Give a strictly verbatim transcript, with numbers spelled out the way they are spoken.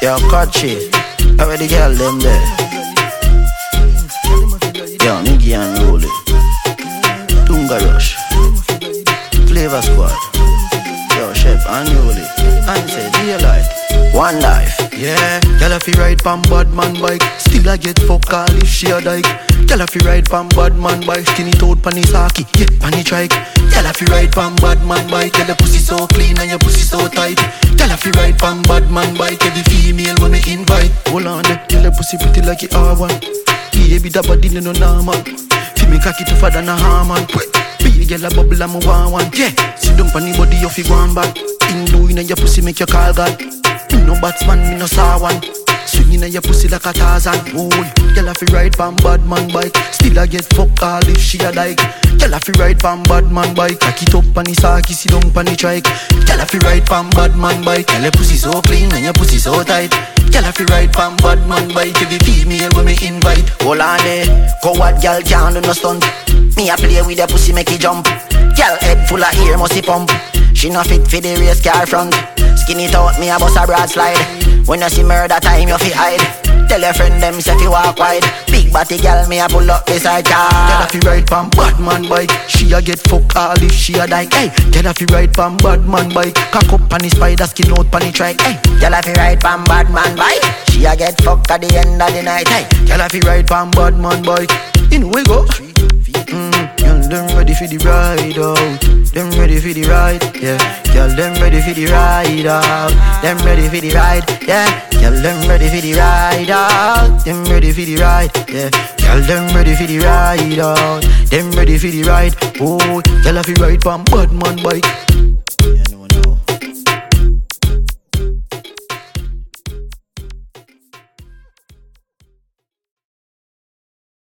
Yo, Kochi, how are the girl them there? Yo, Miggy and Rolly, Tunga Rush, Flavor Squad, yo, Chef and Rolly, and say, do you like One Life? Yeah, girl if you ride pam bad man bike, still I get fuck all if she a dyke. Girl if you ride pam bad man bike, skinny toad pan his hockey, yeah, pan his trike. Girl if you ride pam bad man bike, girl your pussy so clean and your pussy so tight. Girl if you ride pam bad man bike, every female when me invite. Hold on there, girl your pussy pretty like it R one. Baby that body no normal, feel me cocky tougher than a Harman. Baby girl a bubble and me want one, yeah. Sit down pan the body of you go on back. In doing and your pussy make you call God. Me no batsman, me no saw one. Swinging on your pussy like a Tarzan. Ooh, girl if you ride pam bad man bike, still I get fuck all if she a dyke. Girl if you ride pam bad man bike, cock it up on his hockey, sit down pon the trike. Girl if you ride pam bad man bike, girl your pussy so clean and your pussy so tight. Girl if you ride pam bad man bike, every female when me invite. Hold on there, coward girl can't do no stunt. Me a play with the pussy make it jump. Girl head full of hair must pump. She no fit for the race car front. Skin it out, me a bust a broad slide. When you see murder time, you fi hide. Tell your friend them say fi walk wide. Big body girl, me a pull up beside car. Girl if you ride pam bad man bike, she a get fuck all if she a dyke. Hey, girl if you ride pam bad man bike, cock up on the spider, skin out pon the trike. Hey, girl if you ride pam bad man bike, she a get fuck at the end of the night. Hey, girl if you ride pam bad man bike, in we go. Mm, girl them ready for the ride out, them ready for the ride, yeah. Girl them ready for the ride out, them ready for the ride, yeah. Girl them ready for the ride out, them ready for the ride, yeah. Girl them ready for the ride out, them ready for the ride. Oh, girl if you ride pam bad man bike.